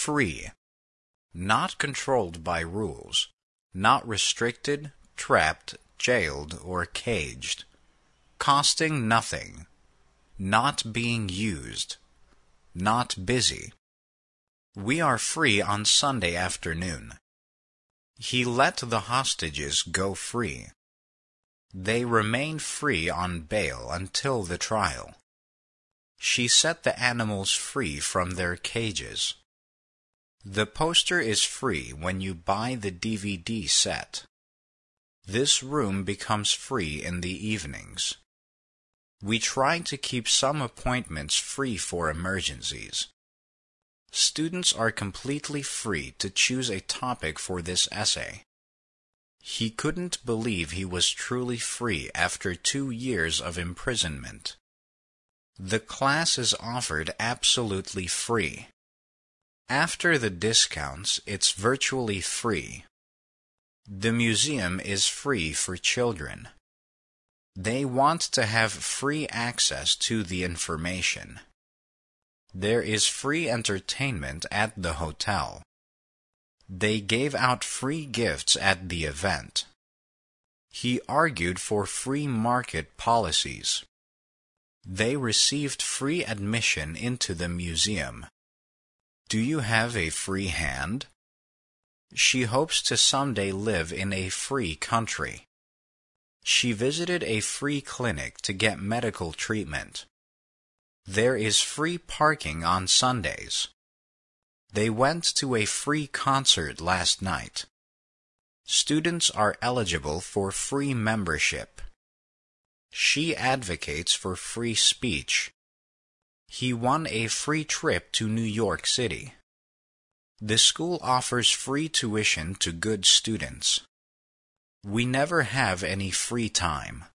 Free. Not controlled by rules. Not restricted, trapped, jailed, or caged. Costing nothing. Not being used. Not busy. We are free on Sunday afternoon. He let the hostages go free. They remain free on bail until the trial. She set the animals free from their cages. The poster is free when you buy the DVD set. This room becomes free in the evenings. We try to keep some appointments free for emergencies. Students are completely free to choose a topic for this essay. He couldn't believe he was truly free after 2 years of imprisonment. The class is offered absolutely free. After the discounts, it's virtually free. The museum is free for children. They want to have free access to the information. There is free entertainment at the hotel. They gave out free gifts at the event. He argued for free market policies. They received free admission into the museum. Do you have a free hand? She hopes to someday live in a free country. She visited a free clinic to get medical treatment. There is free parking on Sundays. They went to a free concert last night. Students are eligible for free membership. She advocates for free speech. He won a free trip to New York City. The school offers free tuition to good students. We never have any free time.